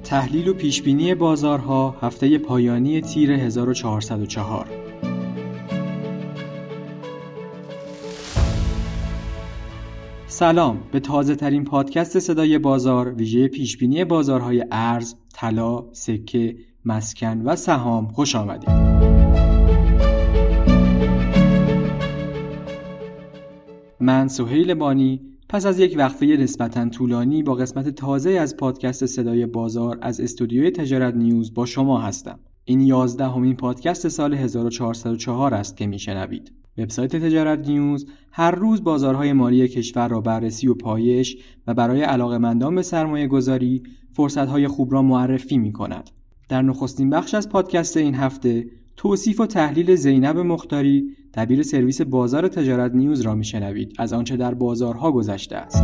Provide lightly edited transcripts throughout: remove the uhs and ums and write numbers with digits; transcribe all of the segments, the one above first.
تحلیل و پیشبینی بازارها هفته پایانی تیر 1404. سلام به تازه ترین پادکست صدای بازار ویژه پیشبینی بازارهای ارز، طلا، سکه، مسکن و سهام خوش آمدید. من سهیل بانی پس از یک وقفه نسبتاً طولانی با قسمت تازه از پادکست صدای بازار از استودیوی تجارت نیوز با شما هستم. این 11مین پادکست سال 1404 است که میشنوید. وبسایت تجارت نیوز هر روز بازارهای مالی کشور را بررسی و پایش و برای علاقه‌مندان به سرمایه‌گذاری فرصت‌های خوب را معرفی می‌کند. در نخستین بخش از پادکست این هفته توصیف و تحلیل زینب مختاری دبیر سرویس بازار تجارت نیوز را میشنوید از آنچه در بازارها گذشته است.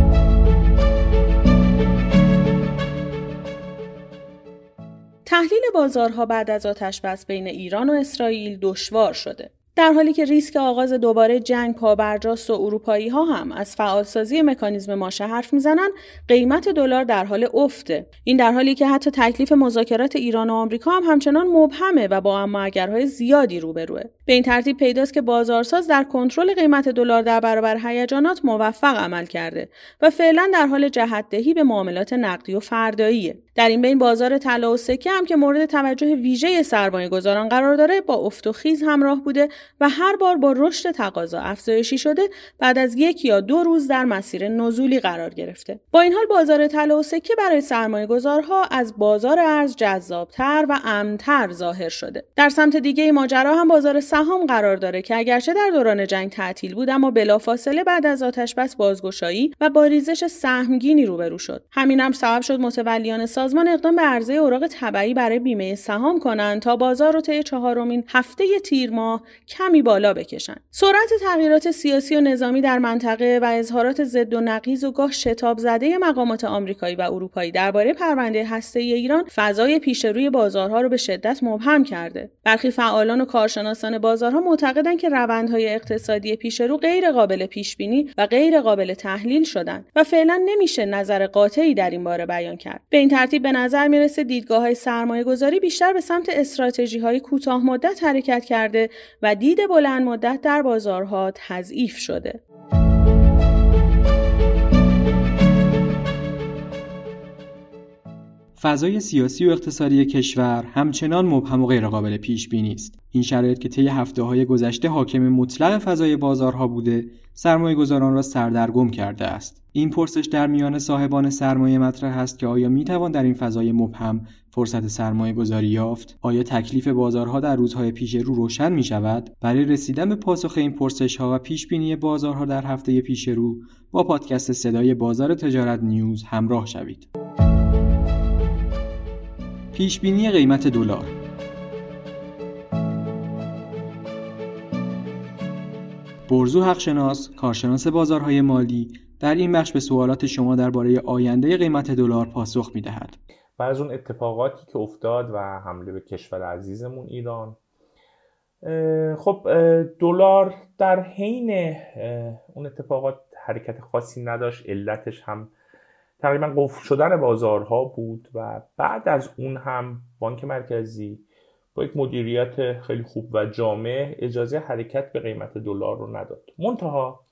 تحلیل بازارها بعد از آتش‌بس بین ایران و اسرائیل دشوار شده. در حالی که ریسک آغاز دوباره جنگ پابرجاست و اروپایی‌ها هم از فعالسازی مکانیزم ماشه حرف میزنن، قیمت دلار در حال افته. این در حالی که حتی تکلیف مذاکرات ایران و آمریکا هم همچنان مبهمه و با اما اگرهای زیادی روبروه. به این ترتیب پیداست که بازارساز در کنترل قیمت دلار در برابر هیجانات موفق عمل کرده و فعلا در حال جهت‌دهی به معاملات نقدی و فرداییه. در این بین بازار طلا و سکه هم که مورد توجه ویژه سرمایه‌گذاران قرار داره با افت و خیز همراه بوده و هر بار با رشد تقاضا افزایشی شده بعد از 1 یا 2 روز در مسیر نزولی قرار گرفته. با این حال بازار طلا و سکه برای سرمایه‌گذارها از بازار ارز جذاب‌تر و امن‌تر ظاهر شده. در سمت دیگه ماجرا هم بازار سهام قرار داره که اگرچه در دوران جنگ تعطیل بود اما بلافاصله بعد از آتش‌بس بازگشایی و با ریزش سهمگینی روبرو شد. همین هم سبب شد متولیان سازمان اقدام به عرضه اوراق تبعی برای بیمه سهام کنند تا بازار رو طی 4مین هفته تیر ماه کمی بالا بکشن. سرعت تغییرات سیاسی و نظامی در منطقه و اظهارات ضد و نقیض و گاه شتاب زده مقامات آمریکایی و اروپایی درباره پرونده هسته‌ای ایران فضای پیش روی بازارها رو به شدت مبهم کرده. برخی فعالان و کارشناسان بازارها معتقدند که روندهای اقتصادی پیش رو غیر قابل پیش بینی و غیر قابل تحلیل شدند و فعلا نمیشه نظر قاطعی در این باره بیان کرد. به این ترتیب به نظر میرسه دیدگاه‌های سرمایه‌گذاری بیشتر به سمت استراتژی‌های کوتاه مدت حرکت کرده و دید بلند مدت در بازارها تضعیف شده. فضای سیاسی و اقتصادی کشور همچنان مبهم و غیرقابل پیش بینی است. این شرایط که طی هفته‌های گذشته حاکم مطلق فضای بازارها بوده، سرمایه‌گذاران را سردرگم کرده است. این پرسش در میان صاحبان سرمایه مطرح است که آیا می‌توان در این فضای مبهم فرصت سرمایه‌گذاری یافت؟ آیا تکلیف بازارها در روزهای پیش رو روشن می‌شود؟ برای رسیدن به پاسخ این پرسش‌ها و پیش‌بینی بازارها در هفته پیش رو با پادکست صدای بازار تجارت نیوز همراه شوید. پیشبینی قیمت دلار. برزو حقشناس، کارشناس بازارهای مالی، در این بخش به سوالات شما درباره آینده قیمت دلار پاسخ می‌دهد. بعد از اون اتفاقاتی که افتاد و حمله به کشور عزیزمون ایران، خب دلار در حین اون اتفاقات حرکت خاصی نداشت. علتش هم تقریبا قفل شدن بازارها بود و بعد از اون هم بانک مرکزی با یک مدیریت خیلی خوب و جامع اجازه حرکت به قیمت دلار رو نداد. منتها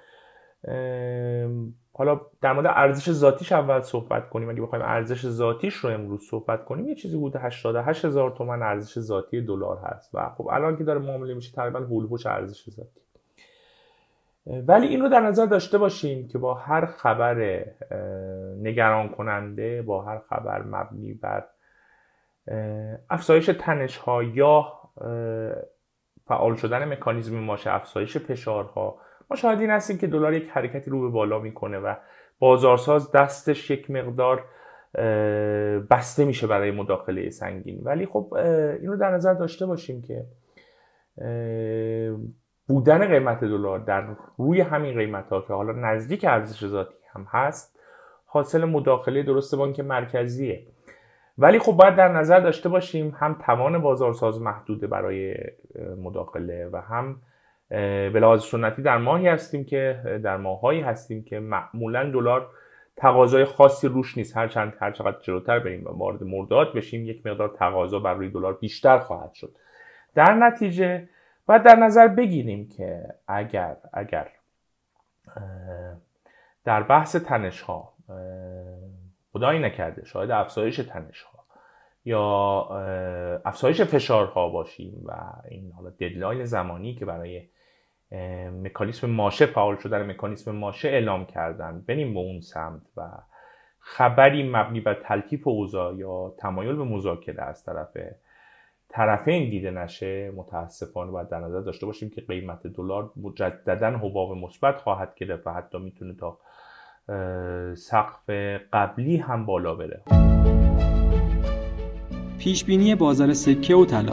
حالا در مورد ارزش ذاتیش اول صحبت کنیم. اگه بخوایم ارزش ذاتیش رو امروز صحبت کنیم، یه چیزی حدود 88,000 تومان ارزش ذاتی دلار هست و خب الان که داره معامله میشه تقریبا هولوش ارزش ذاتی. ولی این رو در نظر داشته باشیم که با هر خبر نگران کننده، با هر خبر مبنی بر افزایش تنش‌ها یا فعال شدن مکانیزم ماشه، افزایش فشارها، ما شاهدین هستیم که دلار یک حرکتی رو به بالا میکنه و بازارساز دستش یک مقدار بسته میشه برای مداخله سنگین. ولی خب این رو در نظر داشته باشیم که بودن قیمت دلار در روی همین قیمت‌ها که حالا نزدیک ارزش ذاتی هم هست حاصل مداخله درست بانک مرکزیه. ولی خب باید در نظر داشته باشیم هم توان بازارساز محدوده برای مداخله و هم به لحاظ سنتی در ماهایی هستیم که معمولا دلار تقاضای خاصی روش نیست. هر چقدر جلوتر بریم و وارد مرداد بشیم یک مقدار تقاضا بر روی دلار بیشتر خواهد شد. در نتیجه باید در نظر بگیریم که اگر در بحث تنش ها خدایی نکرده شاید افزایش تنش ها یا افزایش فشارها باشیم و این حالا ددلاین زمانی که برای مکانیسم ماشه فعال شدن مکانیسم ماشه اعلام کردن بریم به اون سمت و خبری مبنی بر تلطیف اوضاع یا تمایل به مذاکره از طرف طرفین دیده نشه، متاسفانه باید در نظر داشته باشیم که قیمت دلار مجددا حباب مثبت خواهد گرفت و حتی میتونه تا سقف قبلی هم بالا بره. پیش بینی بازار سکه و طلا.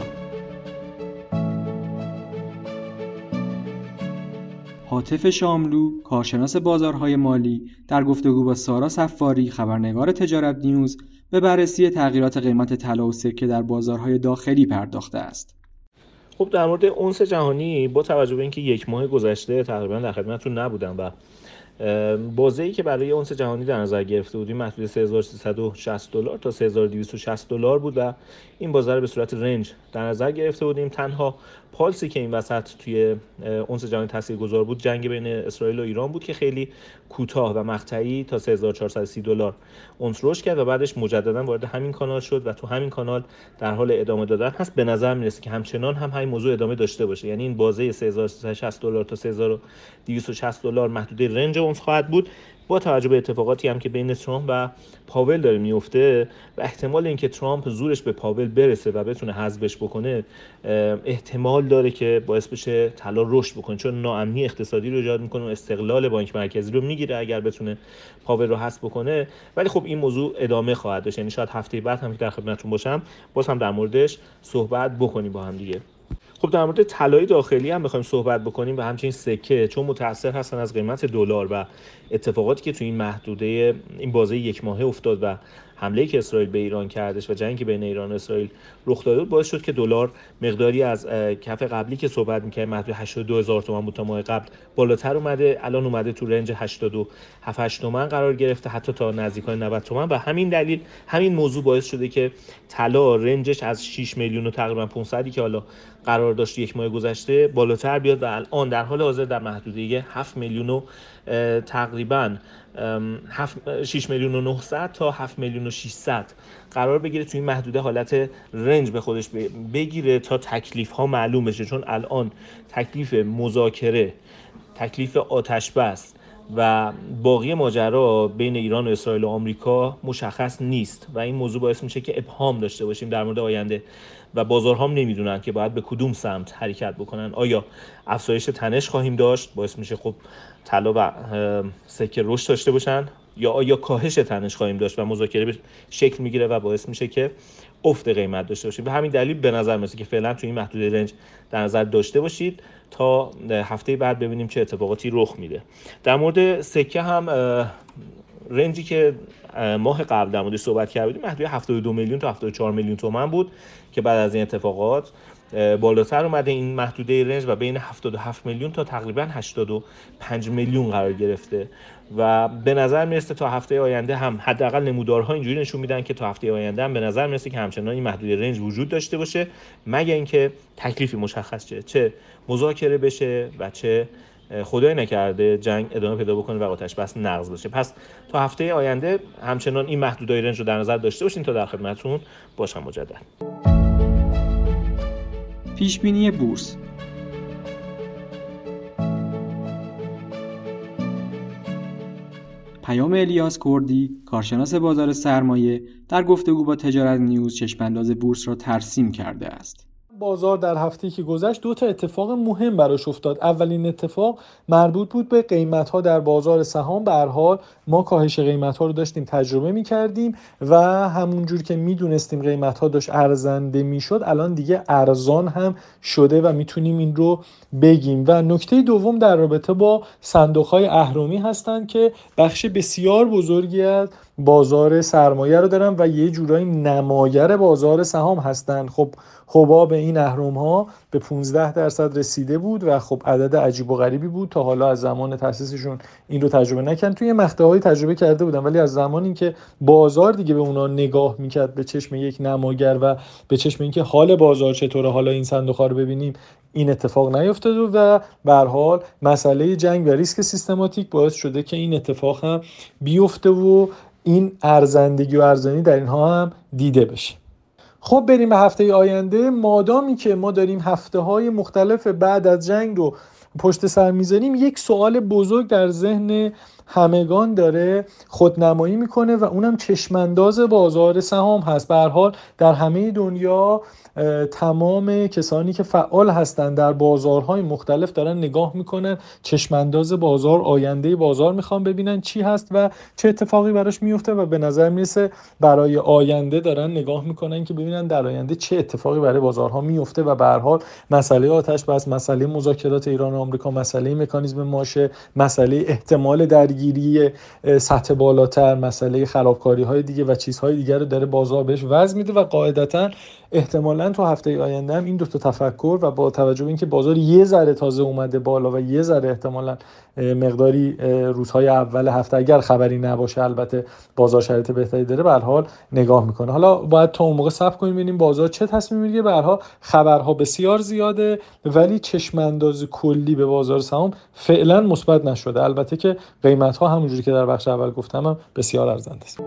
هاتف شاملو، کارشناس بازارهای مالی، در گفتگو با سارا صفاری، خبرنگار تجارت نیوز، به بررسی تغییرات قیمت طلا و سکه در بازارهای داخلی پرداخته است. خب در مورد اونس جهانی با توجه به اینکه یک ماه گذشته تقریبا در خدمتتون نبودم و بازه‌ای که برای اونس جهانی در نظر گرفته بودیم محدود $3360 تا $3260 بود و این بازه رو به صورت رنج در نظر گرفته بودیم. تنها پالسی که این وسط توی اونس جهانی تاثیرگذار بود جنگ بین اسرائیل و ایران بود که خیلی کوتاه و مقطعی تا $3430 اونس رشد کرد و بعدش مجددا وارد همین کانال شد و تو همین کانال در حال ادامه دادن هست. به نظر میرسه که همچنان هم همین موضوع ادامه داشته باشه، یعنی این بازه $3360 تا $3260 محدوده رنج اونس خواهد بود با توجه به اتفاقاتی هم که بین ترامپ و پاول داره میفته و احتمال اینکه ترامپ زورش به پاول برسه و بتونه حذفش بکنه احتمال داره که باعث بشه طلا رشد بکنه، چون ناامنی اقتصادی رو ایجاد میکنه و استقلال بانک مرکزی رو میگیره اگر بتونه پاول رو حذف بکنه. ولی خب این موضوع ادامه خواهد داشت، یعنی شاید هفته بعد هم که در خدمتتون باشم باز هم در موردش صحبت بکنیم با هم دیگه. خب در مورد طلای داخلی هم بخوایم صحبت بکنیم و همچنین سکه، چون متأثر هستن از قیمت دلار و اتفاقاتی که تو این محدوده این بازه یک ماهه افتاد و حمله‌ای که اسرائیل به ایران کردش و جنگی بین ایران و اسرائیل رخ داده باعث شد که دلار مقداری از کف قبلی که صحبت می‌کردیم محدود 82000 تومان بود تا ماه قبل بالاتر اومده، الان اومده تو رنج 87 تومان قرار گرفته حتی تا نزدیکای 90 تومان و همین دلیل همین موضوع باعث شده که طلا رنجش از 6 میلیون و تقریبا 500 که حالا قرار داشت یک ماه گذشته بالاتر بیاد و الان در حال حاضر در محدوده 7 میلیون و تقریبا 6 میلیون و 900 تا 7 میلیون و 600 قرار بگیره. توی این محدوده حالت رنج به خودش بگیره تا تکلیف ها معلوم بشه، چون الان تکلیف مذاکره، تکلیف آتش بس و باقی ماجرا بین ایران و اسرائیل و آمریکا مشخص نیست و این موضوع باعث میشه که ابهام داشته باشیم در مورد آینده و بازارها هم نمیدونن که باید به کدوم سمت حرکت بکنن. آیا افزایش تنش خواهیم داشت باعث میشه خب طلا و سکه رشد داشته باشن، یا آیا کاهش تنش خواهیم داشت و مذاکره به شکل میگیره و باعث میشه که افت قیمت داشته باشیم. به همین دلیل به نظر میاد که فعلا تو این محدوده رنج در نظر داشته باشید تا هفته بعد ببینیم چه اتفاقاتی رخ میده. در مورد سکه هم رنجی که ماه قبل در موردش صحبت کردیم محدود 72 میلیون تا 74 میلیون تومان بود که بعد از این اتفاقات بالاتر اومده این محدوده رنج و بین 77 میلیون تا تقریبا 85 میلیون قرار گرفته و به نظر میرسه تا هفته آینده هم حداقل نمودارها اینجوری نشون میدن که تا هفته آینده هم به نظر میرسه که همچنان این محدوده رنج وجود داشته باشه مگر اینکه تکلیفی مشخص شه، چه مذاکره بشه و چه خدای نکرده جنگ ادامه پیدا بکنه و آتش بس نقض بشه. پس تا هفته آینده همچنان این محدودهای رنج رو در نظر داشته باشین تا در خدمتتون باشم مجدد. پیش بینی بورس. پیام الیاس کردی، کارشناس بازار سرمایه، در گفتگو با تجارت نیوز چشم‌انداز بورس را ترسیم کرده است. بازار در هفته‌ای که گذشت دو تا اتفاق مهم براش افتاد. اولین اتفاق مربوط بود به قیمت‌ها در بازار سهام. به هر حال ما کاهش قیمت‌ها رو داشتیم تجربه می‌کردیم و همونجور که می‌دونستیم قیمت‌ها داشت ارزنده می‌شد الان دیگه ارزان هم شده و می‌تونیم این رو بگیم. و نکته دوم در رابطه با صندوق‌های اهرمی هستن که بخش بسیار بزرگی از بازار سرمایه رو دارن و یه جورایی نمایر بازار سهام هستن. خب حباب این اهرم‌ها به 15% رسیده بود و خب عدد عجیب و غریبی بود. تا حالا از زمان تأسیسشون این رو تجربه نکردن، توی مقطع‌های تجربه کرده بودن، ولی از زمانی که بازار دیگه به اونا نگاه میکرد به چشم یک نماگر و به چشم اینکه حال بازار چطوره، حالا این صندوق‌ها رو ببینیم، این اتفاق نیفتاد و به هر حال مسئله جنگ و ریسک سیستماتیک باعث شده که این اتفاق هم بیفته و این ارزندگی و ارزانی در اینها هم دیده بشه. خب بریم به هفته آینده. مادامی که ما داریم هفته‌های مختلف بعد از جنگ رو پشت سر میذاریم، یک سوال بزرگ در ذهن همگان داره خودنمایی میکنه و اونم چشمانداز بازار سهام هست. به هر حال در همه دنیا تمام کسانی که فعال هستند در بازارهای مختلف دارن نگاه میکنن، چشمانداز بازار، آینده بازار میخوان ببینن چی هست و چه اتفاقی براش میفته و به نظر میرسه برای آینده دارن نگاه میکنن که ببینن در آینده چه اتفاقی برای بازارها میفته و به هر حال مسئله آتش بس، مسئله مذاکرات ایران و آمریکا، مسئله مکانیزم ماشه، مسئله احتمال درگیری سطح بالاتر، مسئله خرابکاری‌های دیگه و چیزهای دیگه رو داره بازار بهش وزن میده و قاعدتاً احتمالاً تو هفته آینده هم این دو تا تفکر و با توجه به اینکه بازار یه ذره تازه اومده بالا و یه ذره احتمالاً مقداری روزهای اول هفته اگر خبری نباشه البته بازار شرایط بهتری داره به هر حال نگاه میکنه. حالا باید تا اون موقع صبر کنیم ببینیم بازار چه تصمیم میگیره. به هر حال خبرها بسیار زیاده ولی چشم انداز کلی به بازار سهام فعلا مثبت نشده، البته که قیمت ها همونجوری که در بخش اول گفتم هم بسیار ارزنده است.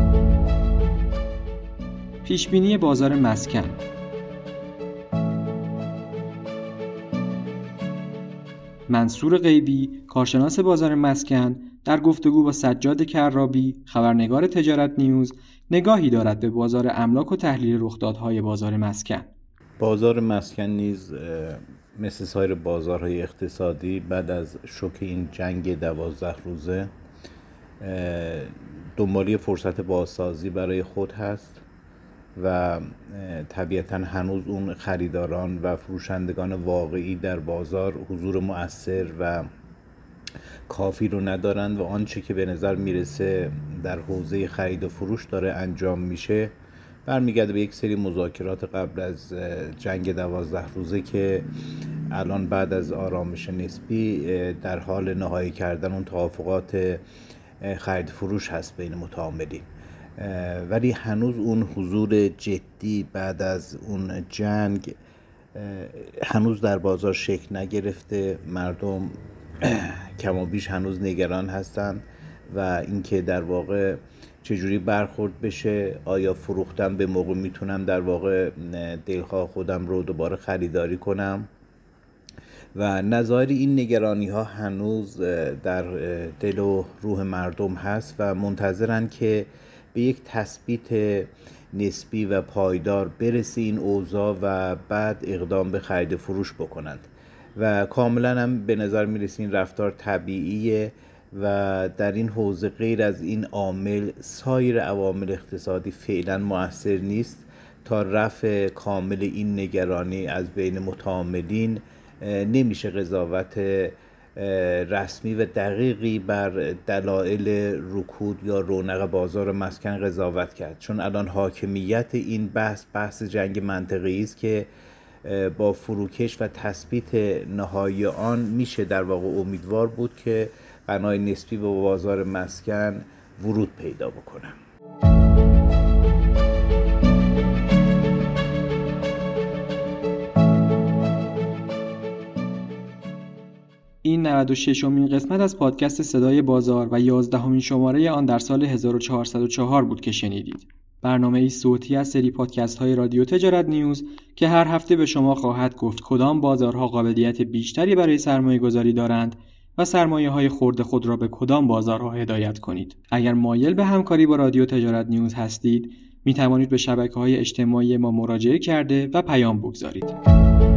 پیشبینی بازار مسکن. منصور غیبی، کارشناس بازار مسکن، در گفتگو با سجاد کرابی، خبرنگار تجارت نیوز، نگاهی دارد به بازار املاک و تحلیل رخدادهای بازار مسکن. بازار مسکن نیز مثل سایر بازارهای اقتصادی بعد از شوک این جنگ 12 روزه دنبالی فرصت بازسازی برای خود هست و طبیعتاً هنوز اون خریداران و فروشندگان واقعی در بازار حضور مؤثر و کافی رو ندارند و آنچه که به نظر میرسه در حوزه خرید و فروش داره انجام میشه برمیگرده به یک سری مذاکرات قبل از جنگ 12 روزه که الان بعد از آرامش نسبی در حال نهایی کردن اون توافقات خرید فروش هست بین متعاملین، ولی هنوز اون حضور جدی بعد از اون جنگ هنوز در بازار شکل نگرفته. مردم کم و بیش هنوز نگران هستن و اینکه در واقع چجوری برخورد بشه، آیا فروختم به موقع میتونم در واقع دلخواه خودم رو دوباره خریداری کنم و نظایر این نگرانی ها هنوز در دل و روح مردم هست و منتظرن که به یک تثبیت نسبی و پایدار برسه این اوضاع و بعد اقدام به خرید فروش بکنند و کاملا هم به نظر میرسه این رفتار طبیعیه و در این حوزه غیر از این عامل سایر عوامل اقتصادی فعلا مؤثر نیست تا رفع کامل این نگرانی از بین متعاملین. نمیشه قضاوت رسمی و دقیقی بر دلایل رکود یا رونق بازار مسکن قضاوت کرد، چون الان حاکمیت این بحث جنگ منطقه‌ای است که با فروکش و تثبیت نهایی آن میشه در واقع امیدوار بود که بنای نسبی به بازار مسکن ورود پیدا بکنه. این 96مین قسمت از پادکست صدای بازار و 11مین شماره آن در سال 1404 بود که شنیدید. برنامه‌ای صوتی از سری پادکست‌های رادیو تجارت نیوز که هر هفته به شما خواهد گفت کدام بازارها قابلیت بیشتری برای سرمایه‌گذاری دارند و سرمایه‌های خرد خود را به کدام بازارها هدایت کنید. اگر مایل به همکاری با رادیو تجارت نیوز هستید، می توانید به شبکه‌های اجتماعی ما مراجعه کرده و پیام بگذارید.